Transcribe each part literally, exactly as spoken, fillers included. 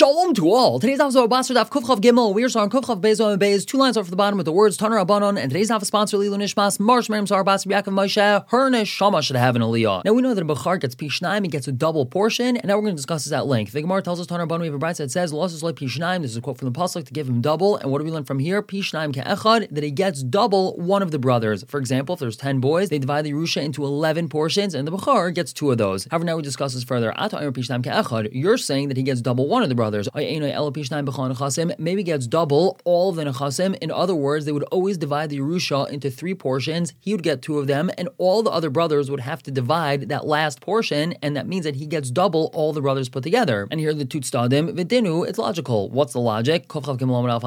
Shalom to all. Today's daf is about Basar Daf Kuf Chav Gimel. We're starting Kuf Chav Beis and Beis. Two lines off the bottom with the words Taner Rabbanon. And today's daf is sponsored Lilu Nishmas Marsh Miriam Sar Basar Yaakov Moshe. Her neshama should have an aliyah. Now we know that a bachar gets pishnaim, he gets a double portion, and now we're going to discuss this at length. The Gemara tells us Taner Rabbanon we have a brayta that says losses like pishnaim. This is a quote from the pasuk to give him double. And what do we learn from here? Pishnaim ke'echad, that he gets double one of the brothers. For example, if there's ten boys, they divide the Yerusha into eleven portions, and the bachar gets two of those. However, now we discuss this further. You're saying that he gets double one of the brothers. Maybe gets double all of the nechasim. In other words, they would always divide the Yerusha into three portions. He would get two of them, and all the other brothers would have to divide that last portion, and that means that he gets double all the brothers put together. And here are the two tzadim. V'dinu, it's logical. What's the logic? We compare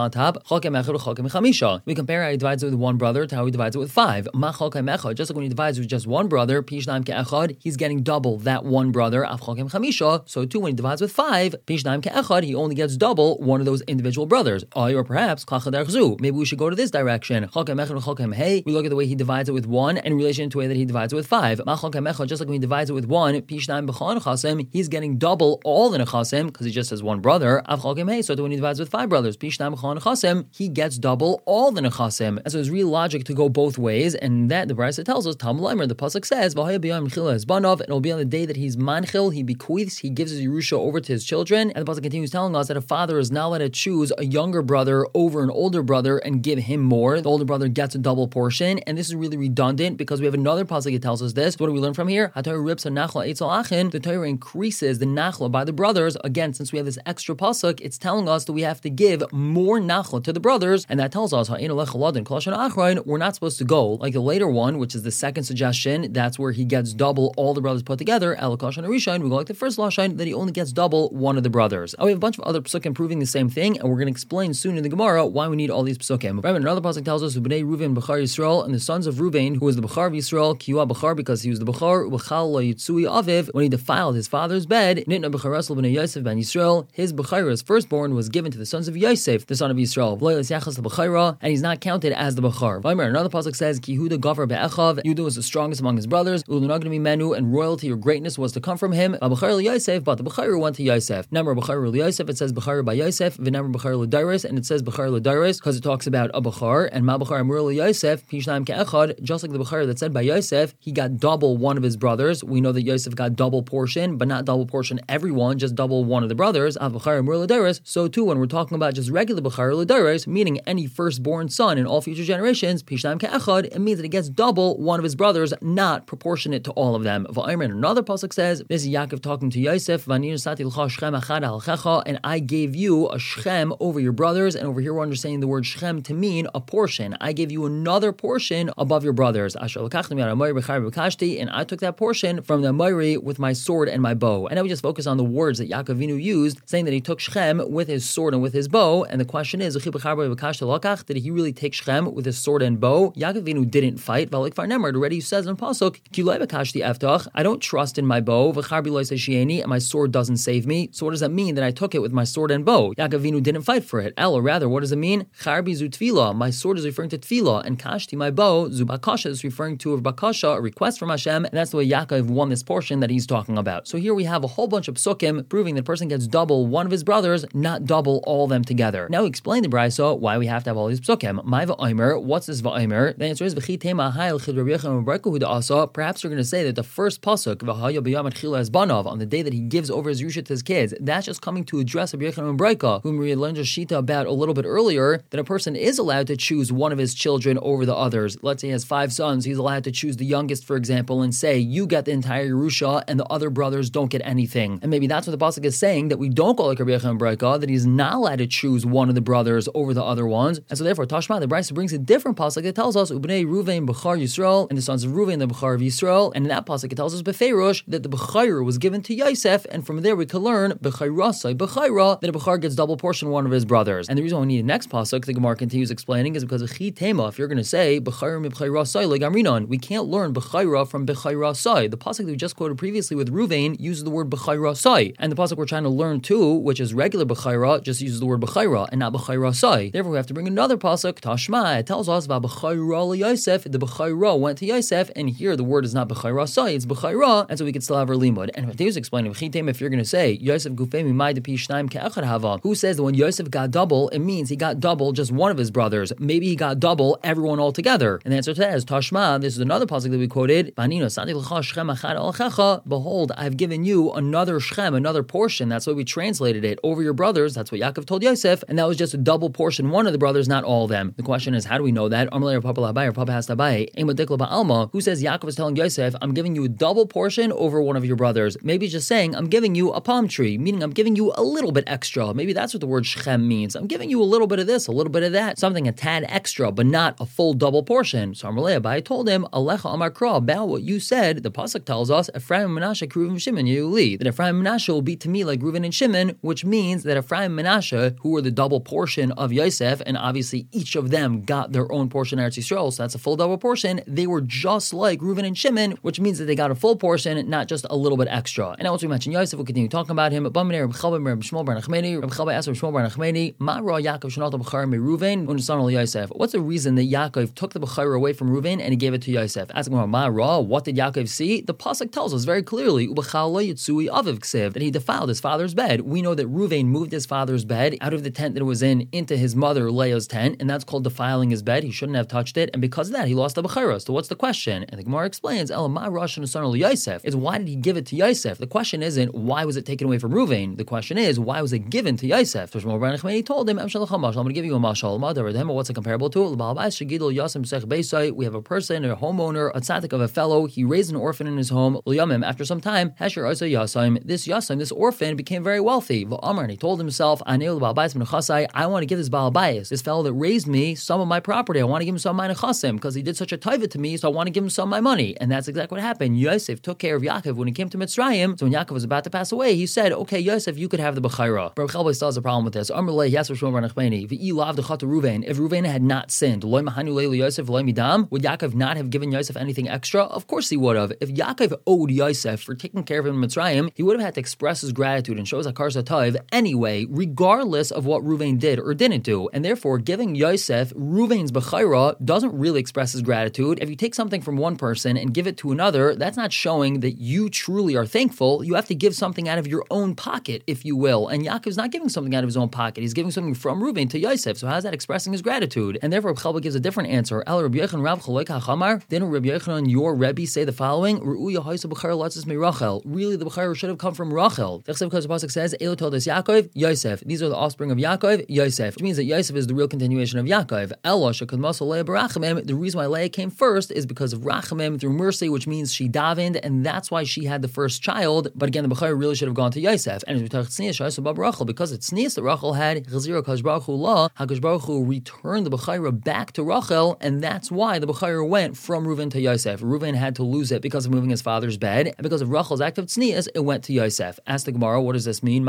how he divides it with one brother to how he divides it with five. Just like when he divides with just one brother, he's getting double that one brother. So too, when he divides with five, he only gets double one of those individual brothers. Or perhaps, maybe we should go to this direction. We look at the way he divides it with one in relation to the way that he divides it with five. Just like when he divides it with one, he's getting double all the nechasim because he just has one brother. So when he divides with five brothers, he gets double all the nechasim. And so there's real logic to go both ways, and that the Brisa tells us, Tam Leimer, the pasuk says, and it'll be on the day that he's manchil, he bequeaths, he gives his Yerusha over to his children. And the pasuk continues telling us that a father is now allowed to choose a younger brother over an older brother and give him more. The older brother gets a double portion, and this is really redundant because we have another pasuk that tells us this. What do we learn from here? The Torah increases the nachla by the brothers. Again, since we have this extra pasuk, it's telling us that we have to give more nachla to the brothers, and that tells us we're not supposed to go like the later one, which is the second suggestion. That's where he gets double all the brothers put together. We go like the first lashon that he only gets double one of the brothers. Oh, we have a bunch of other psukim proving the same thing, and we're going to explain soon in the Gemara why we need all these psukim. Remember, another pasuk tells us Bnei Reuven Bechar Yisrael, and the sons of Reuven, who was the Bechar of Yisrael, Kiyua Bechar, because he was the Bechar, V'chal lo yitzui aviv, when he defiled his father's bed, Nitna Bechar Russell Bnei Yosef ben Yisrael, his Bechar, his firstborn, was given to the sons of Yosef, the son of Yisrael, V'loyas Yachas the Bechara, and he's not counted as the Bechar. Remember, another pasuk says Kihuda Gafar Be'echav, Yehuda was the strongest among his brothers, Ulunagdami Menu, and royalty or greatness was to come from him. Bechar Yosef, but the Bechar went to Yosef. Number Bechar Yosef, it says Bechar by Yosef, V'namar Bechar L'Dairis, and it says Bechar L'Dairis because it talks about a Bechar, and Ma Bechar Amur Yosef, Pishnaim Ke'echad, just like the Bechar that said by Yosef, he got double one of his brothers. We know that Yosef got double portion, but not double portion everyone, just double one of the brothers. Av Bechar Amur L'Dairis. So too, when we're talking about just regular Bechar L'Dairis, meaning any firstborn son in all future generations, Pishnaim Ke'echad, it means that he gets double one of his brothers, not proportionate to all of them. V'aymer, another pasuk says, this is Yaakov talking to Yosef, and I gave you a Shechem over your brothers, and over here we're understanding the word Shechem to mean a portion. I gave you another portion above your brothers. And I took that portion from the Amori with my sword and my bow. And now we just focus on the words that Yaakov Avinu used, saying that he took Shechem with his sword and with his bow. And the question is, did he really take Shechem with his sword and bow? Yaakov Avinu didn't fight. It already says in Pasuk, I don't trust in my bow, and my sword doesn't save me. So what does that mean that I took it with my sword and bow? Yaakov Avinu didn't fight for it. Or rather, what does it mean? Charbi zu tefillah. My sword is referring to tefillah, and kashti, my bow, zu bakasha, is referring to a bakasha, a request from Hashem, and that's the way Yaakov won this portion that he's talking about. So here we have a whole bunch of psukim proving that a person gets double one of his brothers, not double all of them together. Now we explain the brayso why we have to have all these psukim. My va'omer, what's this va'omer? The answer is v'chi tema hayel chid Rabbi Yochanan ben Bereika hu da'asa. Perhaps you're going to say that the first pasuk v'haya b'yam etchila es banav, on the day that he gives over his Yerusha to his kids, that's just coming to address Rabbi Yochanan ben Bereika, whom we learned a shita about a little bit earlier, that a person is allowed to choose one of his children over the others. Let's say he has five sons, he's allowed to choose the youngest, for example, and say, you get the entire Yerusha and the other brothers don't get anything. And maybe that's what the pasuk is saying, that we don't go like Rabbi Yochanan ben Bereika, that he's not allowed to choose one of the brothers over the other ones. And so therefore, Tashma, the Brisa brings a different pasuk that tells us, Ubnei Reuven Bechar Yisrael, and the sons of Reuven, the Bechar of Yisrael. And in that pasuk, it tells us Befeirosh that the Bechayr was given to Yosef, and from there we can learn Bechayrasai Bechayra, that a Bechar gets double portion one of his brothers. And the reason why we need the next pasuk, the Gemara continues explaining, is because of Chi Tema. If you're going to say Bechayr Mibchayrasai like Amrinon, we can't learn Bechayra from Bechayrasai. The pasuk that we just quoted previously with Reuven uses the word Bechayrasai, and the pasuk we're trying to learn too, which is regular Bechayra, just uses the word Bechayra and not Bechayrasai. Therefore, we have to bring another pasuk, Tashma. It tells us about Bechayra Yosef. The Bechayra went to Yosef, and here the word is not Bechayrasai, it's Bechayra, and so we can still have our limud. And if he was explaining, if you're going to say Yosef Gufemi Mai Pishnaim Ke'echad Hava. Who says that when Yosef got double, it means he got double just one of his brothers. Maybe he got double everyone all together. And the answer to that is Tashma. This is another pasuk that we quoted. Behold, I've given you another Shechem, another portion. That's why we translated it. Over your brothers, that's what Yaakov told Yosef, and that was just a double portion, one of the brothers, not all of them. The question is, how do we know that? Who says Yaakov is telling Yosef, I'm giving you a double portion over one of your brothers? Maybe just saying, I'm giving you a palm tree, meaning I'm giving you a little bit extra. Maybe that's what the word Shechem means. I'm giving you a little bit of this, a little bit of that, something a tad extra, but not a full double portion. So Amalei Abai told him, Alecha Amar Kra, about what you said. The pasuk tells us, Ephraim and Menashe, Reuven and Shimon, Yeuli, that Ephraim and Menashe will be to me like Reuven and Shimon, which means that Ephraim and Menashe, who were the double portion of Yosef, and obviously each of them got their own portion of Eretz Yisrael, so that's a full double portion, they were just like Reuven and Shimon, which means that they got a full portion, not just a little bit extra. And now once we mention Yosef, we'll continue talking about him. When What's the reason that Yaakov took the Bechira away from Reuven and he gave it to Yosef? Asking what did Yaakov see? The pasuk tells us very clearly that he defiled his father's bed. We know that Reuven moved his father's bed out of the tent that it was in into his mother Leah's tent, and that's called defiling his bed. He shouldn't have touched it, and because of that, he lost the Bechira. So what's the question? And the Gemara explains, it's why did he give it to Yosef? The question isn't why was it taken away from Reuven. The question is why was it given to Yosef? He told him, I'm going to give you a mashal. What's it comparable to? We have a person, a homeowner, a tzaddik of a fellow. He raised an orphan in his home. After some time, this yasaim, this orphan, became very wealthy. And he told himself, I want to give this Baal Bayis, this fellow that raised me, some of my property. I want to give him some of my nechasim because he did such a taiva to me, so I want to give him some of my money. And that's exactly what happened. Yosef took care of Yaakov when he came to Mitzrayim. So when Yaakov was about to pass away, he said, okay, Yosef, you could have the Bechira. Rav Chelba still has a problem with this. If Reuven had not sinned, would Yaakov not have given Yosef anything extra? Of course he would have. If Yaakov owed Yosef for taking care of him in Mitzrayim, he would have had to express his gratitude and show his Hakar Satayv anyway, regardless of what Reuven did or didn't do. And therefore, giving Yosef Reuven's Bechira doesn't really express his gratitude. If you take something from one person and give it to another, that's not showing that you truly are thankful. You have to give something out of your own pocket, if you will. And Yaakov's not giving something out of his own pocket. He's giving something from Reuven to Yosef. So how's that expressing his gratitude? And therefore, Chelba gives a different answer. El Rabbi Yochanan Rav Chalek HaChamar. Didn't Rabbi Yochanan, your Rebbe, say the following? Really, the Bechira should have come from Rachel. Because the pasuk says, Elo told us Yaakov, Yosef. These are the offspring of Yaakov, Yosef. Which means that Yosef is the real continuation of Yaakov. Elo shekadmaso Leah barachamim. The reason why Leah came first is because of Rachamim through mercy, which means she davened, and that's why she had the first child. But again, the Bechira really should have gone to Yosef. And as we talk Tznius, because it's Tznius that Rachel had, Chazira Kadosh Baruch Hu La, HaKadosh Baruch Hu returned the Bechira back to Rachel, and that's why the Bechira went from Reuven to Yosef. Reuven had to lose it because of moving his father's bed, and because of Rachel's act of Tznius, it went to Yosef. Ask the Gemara, what does this mean?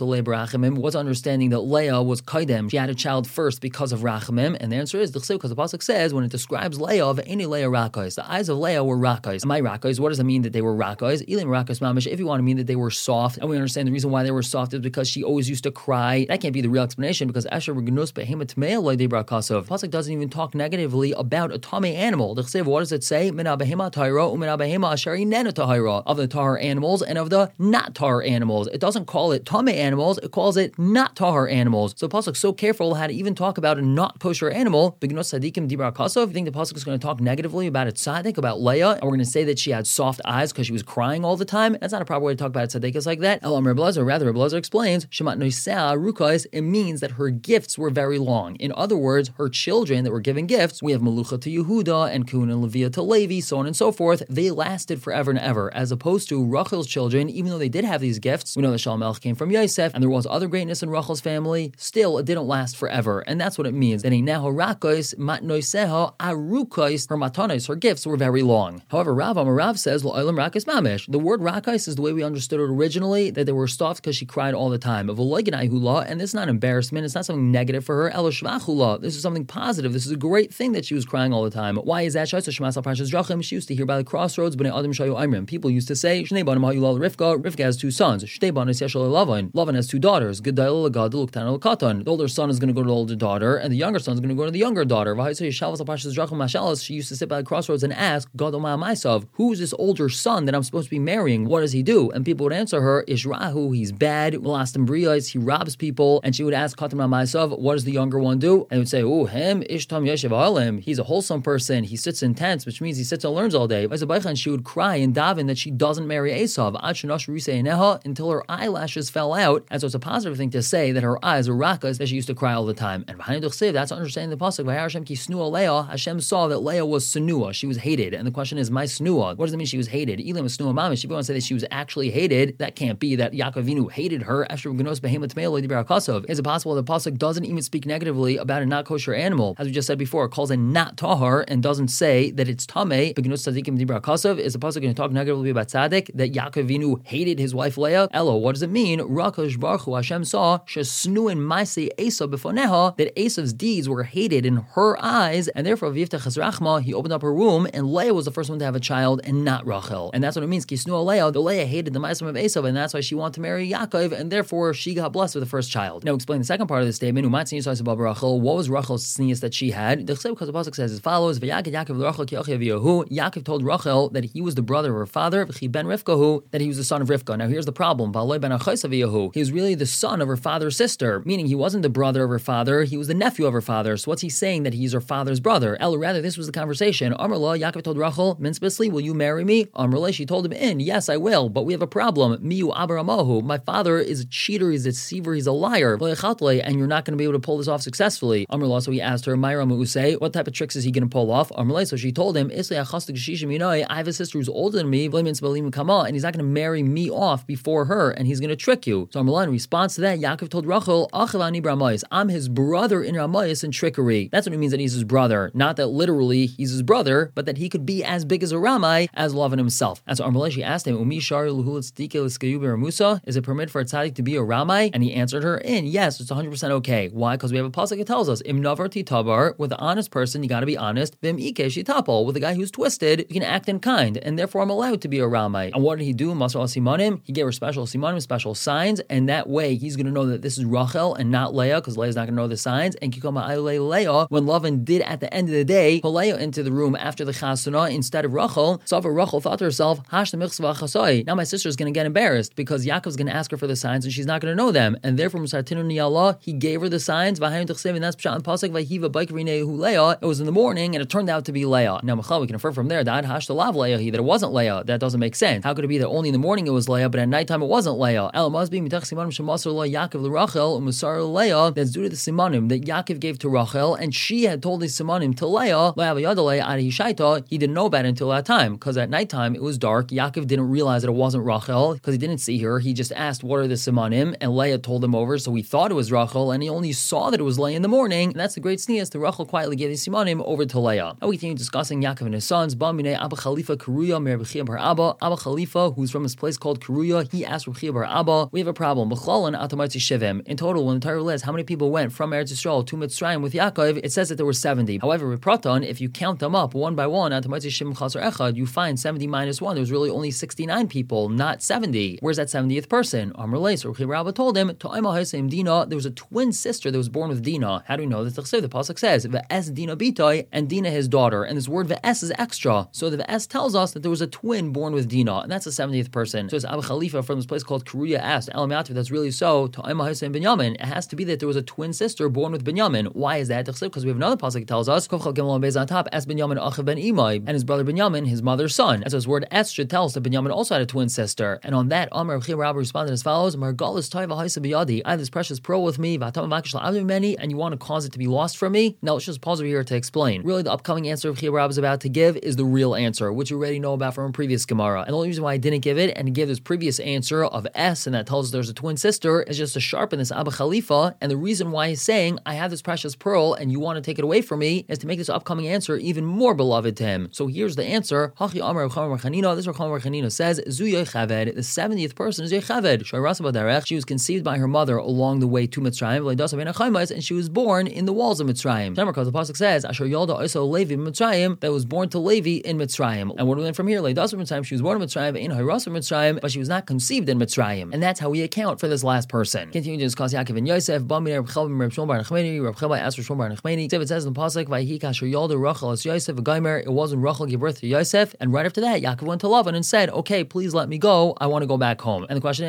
What's understanding that Leah was Kaidem? She had a child first because of Rachamim, and the answer is because the pasuk says when it describes Leah of any Leah Rakos, the eyes of Leah were Rakos. My Rakos, what does it mean that they were Rakos? Ilim Rakos Mamish. If you want to mean that they were soft, and we understand the reason why they were soft is because she always used to cry. That can't be the real explanation because Asher Regnus Behema Tmei Loy Debra Kasov. Pasuk doesn't even talk negatively about a Tame animal. The Chsev, what does it say? Mina Behema Tahira Umina Behema Asheri Nena Tahira, of the Tahar animals and of the not Tahar animals. It doesn't call it Tame animals, it calls it not Tahar animals. So the pasuk's so careful how to even talk about a not kosher animal. Begnos Sadikim Dibra Kasov. You think the pasuk is going to talk negatively about its tzaddik, about Leah, and we're going to say that she had soft eyes because she was crying all the time? That's not a proper way to talk about tzaddikas like that. Elam Reb Elazar, rather Reb Elazar explains, Shemat Noisea Rukais, it means that her gifts were very long. In other words, her children that were given gifts, we have Melucha to Yehuda and Kun and Leviah to Levi, so on and so forth, they lasted forever and ever, as opposed to Rachel's children, even though they did have these gifts, we know that Shalom Melech came from Yosef, and there was other greatness in Rachel's family, still it didn't last forever, and that's what it means. That Einaho Rakos, Matnoiseho, Arukos, her matanos, her gifts were very long. However, Rav Amarav says, Lo'olam Rakos Mamish. The word Rakos is the way we understood it originally, that they were soft because she cried all the time. And this is not embarrassment, it's not something negative for her. This is something positive. This is a great thing that she was crying all the time. Why is that? She used to hear by the crossroads, people used to say, Rivka has two sons. Lavan has two daughters. The older son is going to go to the older daughter, and the younger son is going to go to the younger daughter. She used to sit by the crossroads and ask, who is this older son that I'm supposed to be marrying? What does he do? And people would answer her, Ishrahu, he's bad. dad, Melastim Briyos, he robs people, and she would ask Katan Ma'asav, what does the younger one do? And he would say, oh, him, Ishtam Yeshiv Alim, he's a wholesome person, he sits in tents, which means he sits and learns all day. And she would cry and daven that she doesn't marry Esav, until her eyelashes fell out, and so it's a positive thing to say that her eyes are rakas, that she used to cry all the time. And that's understanding the pasuk. Hashem saw that Leah was senua, she was hated, and the question is, my senua, what does it mean she was hated? Elam is senua mamish. If you want to say that she was actually hated, that can't be that Yaakov Avinu hated her. Is it possible that the pasuk doesn't even speak negatively about a not kosher animal? As we just said before, it calls it not tahar and doesn't say that it's tameh. Is the pasuk going to talk negatively about tzaddik, that Yaakov Avinu hated his wife Leah? Elo, what does it mean? Rakash Baruch Hu, Hashem saw shesnuin maaseh Esav b'foneha, that Esav's deeds were hated in her eyes, and therefore v'yiftach es rachma, he opened up her womb, and Leah was the first one to have a child, and not Rachel. And that's what it means. Kisnu Leah, the Leah hated the maaseh of Esav, and that's why she wanted to marry Yaakov, and therefore she got blessed with the first child. Now explain the second part of the statement. What was Rachel's sneeze that she had? Because the pasuk says as follows: Yaakov told Rachel that he was the brother of her father, ben Rivkahu, that he was the son of Rivka. Now here's the problem: he was really the son of her father's sister, meaning he wasn't the brother of her father, he was the nephew of her father. So what's he saying? That he's her father's brother? El, rather, this was the conversation. Amrullah, Yaakov told Rachel, Minsbisli, will you marry me? Amrullah, she told him, in, yes, I will, but we have a problem. Miu Abaramahu, my father is a cheater, he's a deceiver, he's a liar, and you're not going to be able to pull this off successfully. Amrullah, so he asked her, Myra Mu'usay, what type of tricks is he going to pull off? Amrullah, so she told him, I have a sister who's older than me, and he's not going to marry me off before her, and he's going to trick you. So Amrullah, in response to that, Yaakov told Rachel, I'm his brother in Ramayas and trickery. That's what it means that he's his brother. Not that literally he's his brother, but that he could be as big as a Ramai as Lavan himself. And so Amrullah, she asked him, is it permitted for a tzaddik to be a Ramai? And he answered her, in, yes, it's one hundred percent okay. Why? Because we have a pasuk that tells us, Im navar titabar, with an honest person, you got to be honest. Vim ike shitapol, with a guy who's twisted, you can act in kind, and therefore I'm allowed to be a Ramai. And what did he do? Masar al simanim, he gave her special simanim, special signs, and that way he's going to know that this is Rachel and not Leah, because Leah's not going to know the signs. And Kikoma Ayle Leah, when Lavan did at the end of the day pull Leah into the room after the chasana instead of Rachel, Savar Rachel thought to herself, Hash the mitzvah chasai. Now my sister's going to get embarrassed because Yaakov's going to ask her for the signs and she's not going to know them. And therefore, Musartinu Niyallah, he gave her the signs. And that's Pshat and Pasuk Vahiva Baikrine Leah. It was in the morning and it turned out to be Leah. Now Michal, we can infer from there that Hash the Lav Leah, that it wasn't Leah. That doesn't make sense. How could it be that only in the morning it was Leah, but at nighttime it wasn't Leah? El Masbi Mitach Simanim Shemasar La Yaakov Rachel Umusar Leah. That's due to the Simanim that Yaakov gave to Rachel, and she had told the Simanim to Leah. He didn't know about it until that time, because at nighttime it was dark. Yaakov didn't realize that it wasn't Rachel because he didn't see her. He just asked, "What are the Simanim?" and Leah told him over, so he thought it was Rachel, and he only saw that it was Leah in the morning. And that's the great sneeze. The Rachel quietly gave the Simanim over to Leah. Now we continue discussing Yaakov and his sons. Abba Khalifa Karuya Merabchia Bar Abba. Abba Khalifa, who's from this place called Karuya, he asked Rabchia Bar Abba, we have a problem. In total, when the Torah lists how many people went from Eretz Yisrael to Mitzrayim with Yaakov, it says that there were seventy. However, with Pratan, if you count them up one by one, you find seventy minus one. There was really only sixty-nine people, not seventy. Where's that seventieth person? Amrullah, so Rabchia Bar Abba told him, there was a twin sister that was born with Dinah. How do we know this? The pasuk says, Ve'es Dinah Bitoy, and Dinah his daughter. And this word Ve'es is extra. So the Ve'es tells us that there was a twin born with Dinah, and that's the seventieth person. So it's Abba Khalifa from this place called Karuya asked, Elamat, if that's really so, to Binyamin, it has to be that there was a twin sister born with Binyamin. Why is that? Because we have another pasuk that tells us, on top, Es Binyamin Achav Ben Imai, and his brother Binyamin, his mother's son. And so his word Es should tell us that Binyamin also had a twin sister. And on that, Amar Rabchia Bar Abba responded as follows, Margal is Taiva Haisa Biyadi. I have this precious pearl with me, and you want to cause it to be lost from me? Now let's just pause over here to explain. Really, the upcoming answer Rabchia Bar Abba is about to give is the real answer, which you already know about from a previous Gemara. And the only reason why I didn't give it and give this previous answer of S, and that tells us there's a twin sister, is just to sharpen this Abba Khalifa. And the reason why he's saying, I have this precious pearl and you want to take it away from me, is to make this upcoming answer even more beloved to him. So here's the answer. Hachi Amar Rav Bar Chanina. This Rav Bar Chanina says, Zu Yechaved, the seventieth person is Yechaved. She was conceived by her mother along the way to Mitzrayim, and she was born in the walls of Mitzrayim. Because the pasuk says, Asher Yalda also Levi Mitzrayim, that was born to Levi in Mitzrayim. And what do we learn from here? Mitzrayim, she was born in Mitzrayim, in Hiras of Mitzrayim, but she was not conceived in Mitzrayim. And that's how we account for this last person. Continue to discuss Yaakov and Yosef. Bamir Reb Reb Shmuel Bar Nachmani, Reb Chava asked Shmuel Bar Nachmani. It says in the pasuk, Vayhi kasher Yalda Rachel as Yosef a Gaimer. It wasn't Rachel gave birth to Yosef, and right after that, Yaakov went to Lavan and said, "Okay, please let me go. I want to go back home." And the question is,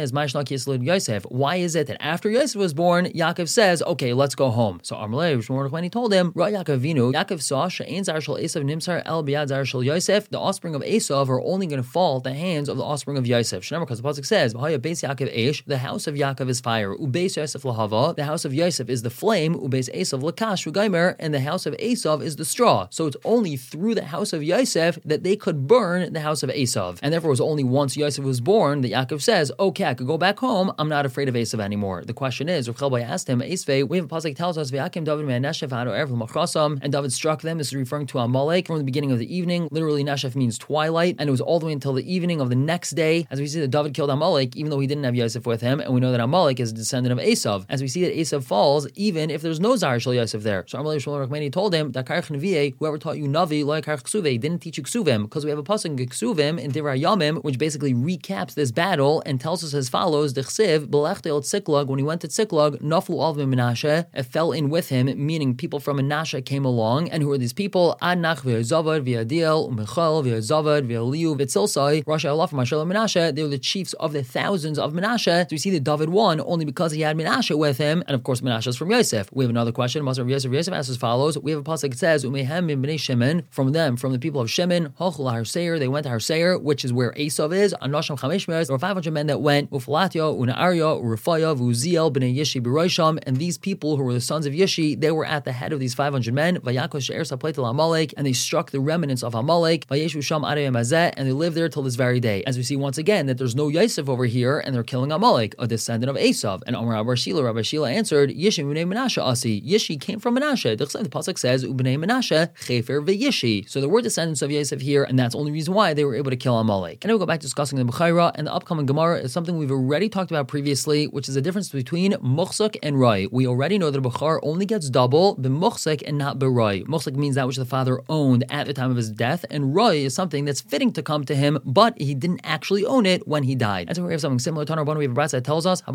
Yosef. Why is it that after Yosef was born, Yaakov says, okay, let's go home? So Amalei, when he told him, Ra Yaakov Vinu, Yaakov saw She'ein Zar Shel Esav Nimsar El Biyad Zar Shel Yosef, the offspring of Esav are only going to fall at the hands of the offspring of Yosef. Shneimar, because the pasuk says, V'haya Beis Yaakov Eish, the house of Yaakov is fire. Ubeis Yosef Lahava, the house of Yosef is the flame. Ubeis Esav Lakash Ugaimer, and the house of Esav is the straw. So it's only through the house of Yosef that they could burn the house of Esav. And therefore it was only once Yosef was born that Yaakov says, okay, I could go back home. I'm not afraid of Esav anymore. The question is, Rav Chelbai asked him, Esvei, we have a pasuk that tells us, V'yakim David me'aneshef ha'ado erev l'machrasam, and David struck them. This is referring to Amalek from the beginning of the evening. Literally, Nashef means twilight, and it was all the way until the evening of the next day. As we see that David killed Amalek, even though he didn't have Yosef with him, and we know that Amalek is a descendant of Esav. As we see that Esav falls, even if there's no Zar Shel Yosef there. So Amalek Shmuel Rachmani told him, whoever taught you Navi, lo yakarch Ksuvei, didn't teach you Ksuvim, because we have a pasuk in Ksuvim in Divrei Yamim, which basically recaps this battle and tells us as follows: Dechsiv Belechtel Tziklag, when he went to Tziklag, Naflu Alvim Menashe, it fell in with him, meaning people from Menashe came along. And who are these people? Adnach v'Yezavad v'Yadiel u'Michal v'Yezavad v'Eliu v'Tzilsai, Rosh Ha'olaf Mashal Menashe. They were the chiefs of the thousands of Menashe. So we see that David won only because he had Menashe with him, and of course Menashe is from Yosef. We have another question. Maser of Yosef. Yosef asks as follows: we have a pasuk that says Umehem min bnei Shimon, from them, from the people of Shimon, Halchul Har Seir, they went to Har Seir, which is where Esav is. Anosham Chamesh Meres, there were five hundred men that went. Ufalatio, Unaaria, Urufaya, Uziel, bnei Yishi b'Rosham, and these people who were the sons of Yishi, they were at the head of these five hundred men. Vayakosh She'er Sapleitel Amalek, and they struck the remnants of Amalek. Vayeshu Sham Arei Mazeh, and they lived there till this very day. As we see once again that there's no Yosef over here, and they're killing Amalek, a descendant of Esav. And Amar Rabbi Shila, Rabbi Shila answered, Yishi b'nei Menashe asi. Yishi came from Menashe. The pasuk says Ubnei Menashe Chefer v'Yishi. So there were descendants of Yosef here, and that's the only reason why they were able to kill Amalek. And then we'll go back to discussing the Bechira, and the upcoming Gemara is something we've already talked about previously, which is the difference between Muchsuk and Rai. We already know that a Bechar only gets double b'Muchsuk and not b'Rai. Muchsuk means that which the father owned at the time of his death, and Rai is something that's fitting to come to him, but he didn't actually own it when he died. And so we have something similar to our we have a brayso that tells us a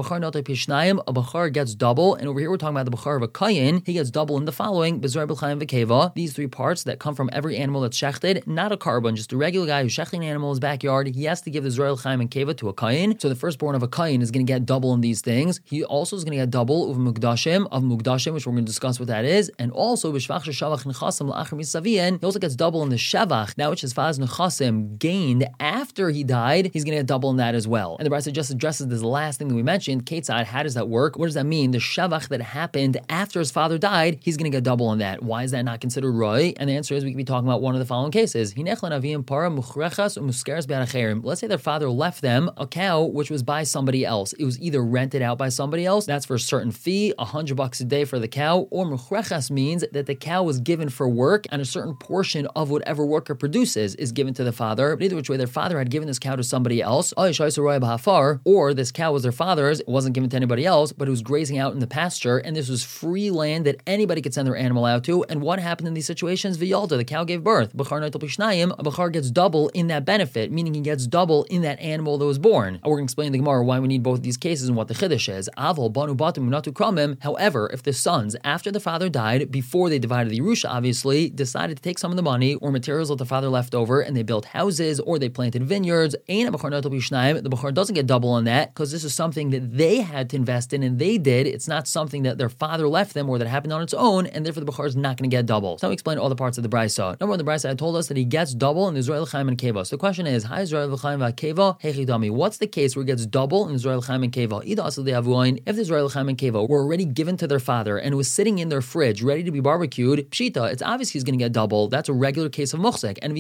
Bechar gets double, and over here we're talking about the Bechar of a Kayin. He gets double in the following: Bezor b'Chaim v'Keva. These three parts that come from every animal that's shechted, not a carbon, just a regular guy who's shechting an animal in his backyard. He has to give the Zerel Chaim and Keva to a Kayin. So the firstborn of a Kayin is going to get double in these things. He also is going to get double of Mugdashim, of Mugdashim, which we're going to discuss what that is, and also B'Shvach Shavach Nechasim La'achar Misavian. He also gets double in the Shavach, that which his father's Nechasim gained after he died. He's going to get double in that as well. And the Brayso just addresses this last thing that we mentioned. Ketzad, how does that work? What does that mean? The Shavach that happened after his father died, he's going to get double in that. Why is that not considered Roy? And the answer is we could be talking about one of the following cases. Let's say their father left them a cow which was by somebody else. It was either rented out by somebody else, that's for a certain fee, a hundred bucks a day for the cow, or muchrechas means that the cow was given for work and a certain portion of whatever worker produces is given to the father. But either which way, their father had given this cow to somebody else, or this cow was their father's, it wasn't given to anybody else, but it was grazing out in the pasture, and this was free land that anybody could send their animal out to. And what happened in these situations? V'yalda, the cow gave birth. Bechar noitel pishnayim, a bechar gets double in that benefit, meaning he gets double in that animal that was born. We're going to explain in the Gemara why we need both of these cases and what the chiddush is. Aval banu batum unatu kramim. However, if the sons, after the father died, before they divided the Yerusha, obviously, decided to take some of the money or materials that the father left over, and they built houses or they planted vineyards, ein a bechar noitel pishnayim, the bechar doesn't get double on that because this is something that they had to invest in and they did. It's not something that their father left them or that happened on its own, and therefore the bechar is not going to get double. So now we explain all the parts of the brayso. Number one, the brayso told us that he gets double in the Zerel Chaim and Keva. So the question is, Hi Zerel Chaim v'Keva, Hechidami. What's the case where he gets double in the Zerel Chaim and Keva? Ida asal de'avuin. If the Zerel Chaim and Keva were already given to their father and it was sitting in their fridge ready to be barbecued, pshita, it's obvious he's going to get double. That's a regular case of muchsek. And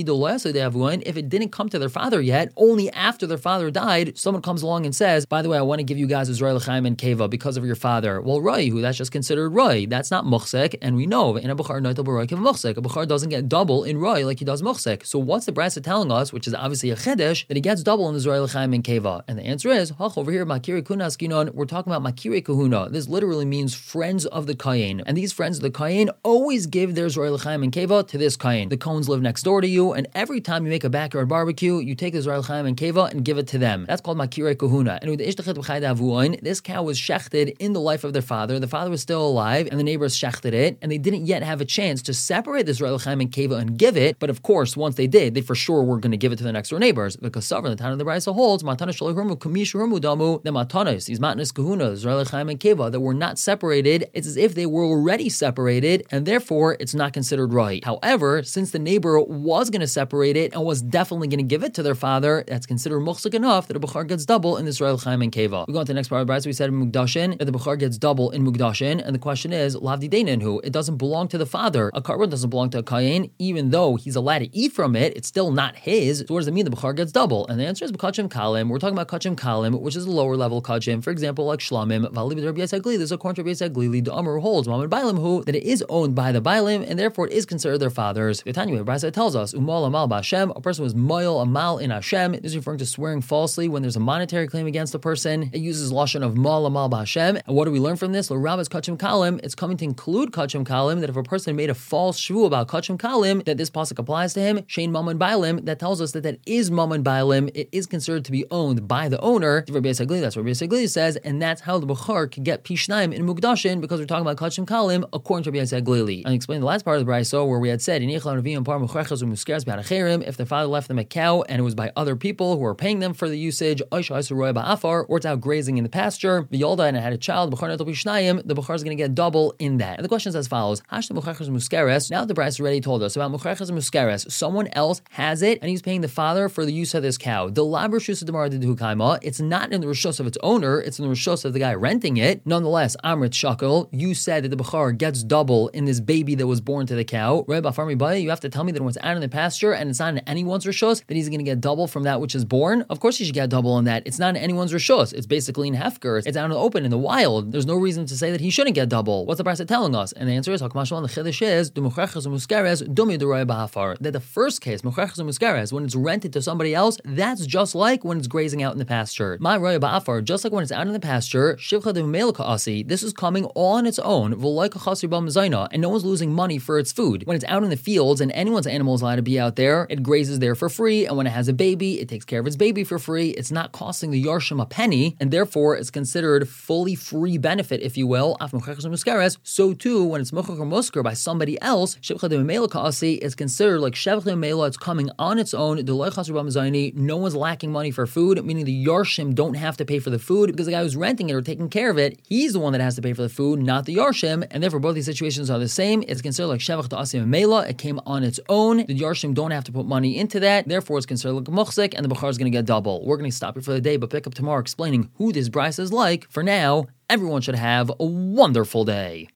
if it didn't come to their father yet, only after their father died, someone comes along and says, by the way, I want to give you guys a Zerel Chaim and Keva because of your father. Well, Roy, who that's just considered Roy. That's not muchsek, and we know in a bechar noitel b'Roy kev muchsek. A bechar doesn't get double in Roy like he does muchsek. So what's the brayso telling us, which is obviously a chiddush, that he gets double in the Zerel Chaim and Keva? And the answer is, hach, over here, makiri kunas kinon, we're talking about makiri kahuna. This literally means friends of the kayin, and these friends of the kayin always give their Zerel Chaim and Keva to this kayin. The Cohens live next door to you, and every time you make a backyard barbecue, you take the Zerel Chaim and Keva and give it to them. That's called makiri kahuna. And with the ishtachet b'chai davuin, this cow was shechted in the life of their father. The father was still alive, and the neighbors shechted it, and they didn't yet have a chance to separate the Zerel Chaim and Keva and give it. But of course, once they did, they for sure were going to give it to the next door neighbors. Because Savra, the town of the brayso holds, matana shalihurmu kamishurumu Damu, the Matanos, these Matnas Kahuna, Zerel Chaim and Keva, that were not separated, it's as if they were already separated, and therefore it's not considered right. However, since the neighbor was going to separate it and was definitely going to give it to their father, that's considered muchzik enough that a Bechar gets double in Israel Chaim and Keva. We go on to the next part of the Brayso. We said in Mugdashin that the Bechar gets double in Mugdashin, and the question is, Lavdi Deinenhu, it doesn't belong to the father. A carbon doesn't belong to a Kayin, even though he's allowed to eat from it, it's still not his. So what does it mean the Bechar gets double? And the answer is Kachim Kalim. We're talking about Kachim Kalim, which is a lower level Kachim. For example, like Shlamim, Valib Rabbi Yisagli, there's a corner of Rabbi Yisagli, the Amr holds, Mom and Bailim, who that it is owned by the Bailim, and therefore it is considered their fathers. The Tanya Brayso tells us, Umal Amal B'Hashem, a person was moil amal in Hashem. This is referring to swearing falsely when there's a monetary claim against a person. It uses lashon of mal amal b'Hashem. And what do we learn from this? L'Rabbis Kachim Kalim. It's coming to include Kachim Kalim, that if a person made a false shvu about Kachim Kalim, that this pasuk applies to him. Shein Mammon Bailim, that tells us that that is Mammon Bailim. It is considered to be owned by the owner. Rabbi Yisagli, that's what Rabbi Yisagli says, and that's how the Bechar can get Pishnaim in Mugdashin, because we're talking about Kachim Kalim according to Rabbi Yisagli. And explain the last part of the Brayso where we had said in if the father left them a cow and it was by other people who were paying them for the usage, or it's out grazing in the pasture, the Yolda and it had a child, the Bechar is going to get double in that. And the question is as follows: now the Brayso already told us about Muchachas Muskeres. Someone else has it and he's paying the father for the use of this cow. The Lab Rishus Demar Didu Kaima, it's not in the Rishus of its owner, it's in the Rishus of the guy renting it. Nonetheless, Amrit Shakel, you said that the Bechar gets double in this baby that was born to the cow. You have to tell me that when it's out in the pasture and it's not in anyone's Rishus, that he's going to get double from that which is born? Of course he should get double on that. It's not in anyone's Rishus. It's basically in Hefker. It's out in the open, in the wild. There's no reason to say that he shouldn't get double. What's the Brayso telling us? And the answer is, Hakmashal, the Chiddush is, that the first case, when it's rented to somebody else, that's just like when it's grazing out in the pasture. My Roya Ba'afar, just like when it's out in the pasture, this is coming all on its own, and no one's losing money for its food. When it's out in the fields and anyone's animal is allowed to be out there, it grazes there for free, and when it has a baby, it takes care of its baby for free. It's not costing the Yarshim a penny, and therefore it's considered fully free benefit, if you will. So too, when it's Muchach or Musker by somebody else, it's considered like Shevach Mela, it's coming on its own. No one's lacking money for food, meaning the Yarshim don't have to pay for the food, because the guy who's renting it or taking care of it, he's the one that has to pay for the food, not the Yarshim, and therefore both these situations are the same. It's considered like Shevach Ta'asim Mela, it came on its own. The Yarshim don't have to put money into that, therefore it's considered like Muchzik, and the Bechar is going to get double. We're going to stop here for the day, but pick up tomorrow explaining who this Brayso is like. For now, everyone should have a wonderful day.